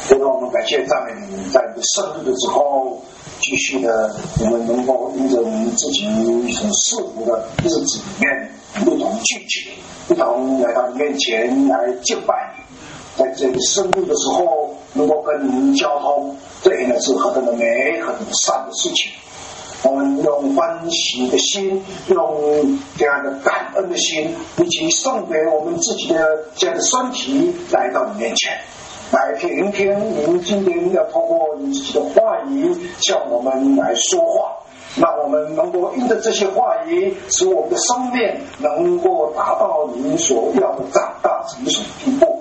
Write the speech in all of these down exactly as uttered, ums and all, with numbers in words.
所以我们感谢赞美你，在你的生日的时候，继续的我们能够因着我们自己所适服的日子里面，一同聚集，一同来到你面前来敬拜你。在这个生日的时候，能够跟您交通，这也是何等的美，何等的善的事情。我们用欢喜的心，用这样的感恩的心，以及送给我们自己的这样的身体来到你面前，来听听您今天要透过你自己的话语向我们来说话，让我们能够因着这些话语，使我们的生命能够达到您所要的长大成熟的地步。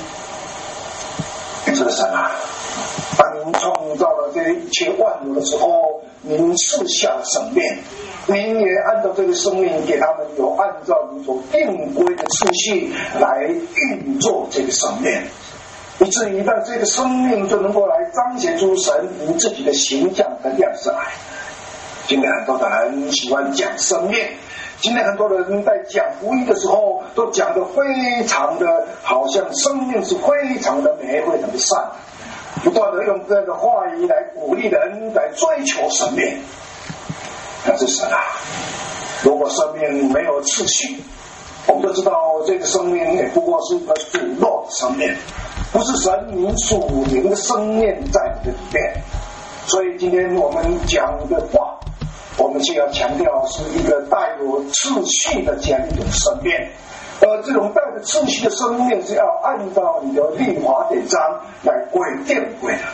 这个神啊，当您创造了这一切万有的时候，您赐下了生命，您也按照这个生命给他们有按照你所定规的次序来运作这个生命，以至于让这个生命就能够来彰显出神您自己的形象和样式来。今天很多的人喜欢讲生命，今天很多人在讲福音的时候都讲得非常的好像生命是非常的美，非常的善，不断的用这样的话语来鼓励人来追求生命。但是神啊，如果生命没有次序，我们都知道这个生命也不过是一个属肉的生命，不是神您属灵的生命在你的里面。所以今天我们讲的话，我们是要强调是一个带有次序的这样一种生命，而这种带着次序的生命是要按照你的律法典章来规定规的。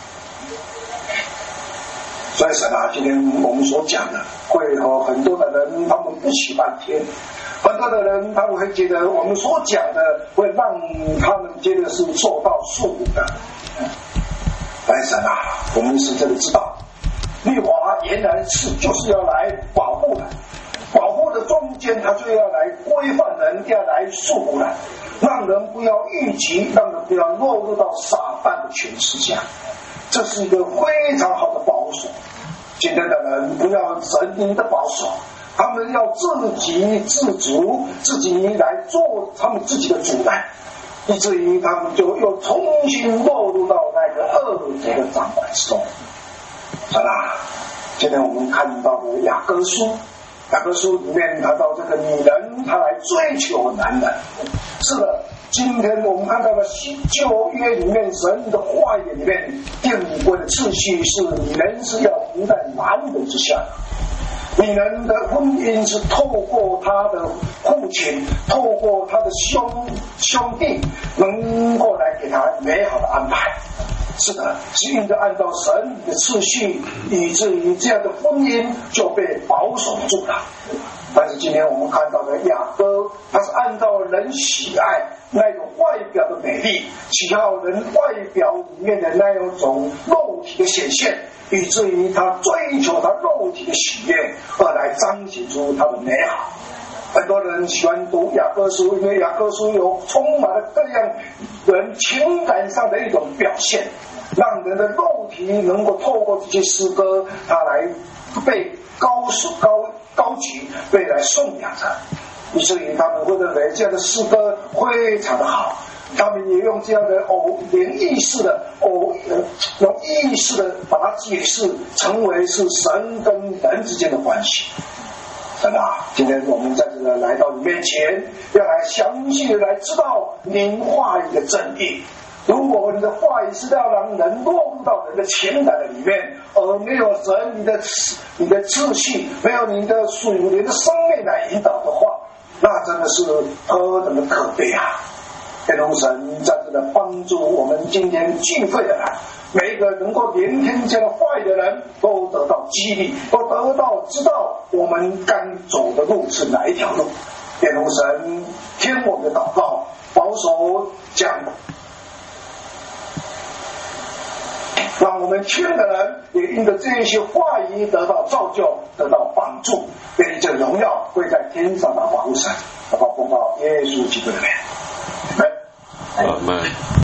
所以神啊，今天我们所讲的会和很多的人他们不喜欢听，很多的人他们会觉得我们所讲的会让他们觉得是受到束缚的。但神啊，我们是真的知道律法原来是就是要来保护人，保护的中间它就要来规范人，要来束缚人，让人不要逾矩，让人不要落入到撒旦的权势下。这是一个非常好的保守。今天的人不要神灵的保守，他们要自给自足，自己来做他们自己的主人，以至于他们就又重新落入到那个恶者的掌管之中。神啊，今天我们看到的雅各书，雅各书里面谈到这个女人她来追求男人。是的，今天我们看到的旧约里面神的话语里面定规的次序是女人是要服在男人之下，女人的婚姻是透过她的父亲，透过她的兄兄弟能够来给她美好的安排。是的，是应该按照神的次序，以至于这样的婚姻就被保守住了。但是今天我们看到的雅各，他是按照人喜爱那种外表的美丽，喜好人外表里面的那一种肉体的显现，以至于他追求他肉体的喜悦，而来彰显出他的美好。很多人喜欢读雅各书，因为雅各书有充满了各样人情感上的一种表现，让人的肉体能够透过这些诗歌，它来被高高高举，被来颂扬着，以至于他们会认为这样的诗歌非常的好。他们也用这样的偶灵意识的偶用意识的把它解释成为是神跟人之间的关系。神啊，今天我们在这个来到你面前，要来详细的来知道您话语的真谛。如果你的话语是要让人落入到人的情感的里面，而没有神你的你的秩序，没有你的属灵的生命来引导的话，那真的是何等的可悲啊！天父神在这的帮助我们今天聚会的人，每一个能够聆听这样的话语的人都得到激励，都得到知道我们该走的路是哪一条路。天父神听我们的祷告，保守讲，让我们听的人也因着这些话语得到造就，得到帮助，愿这荣耀归在天上的保护神，祷告奉告耶稣基督的名。 阿们。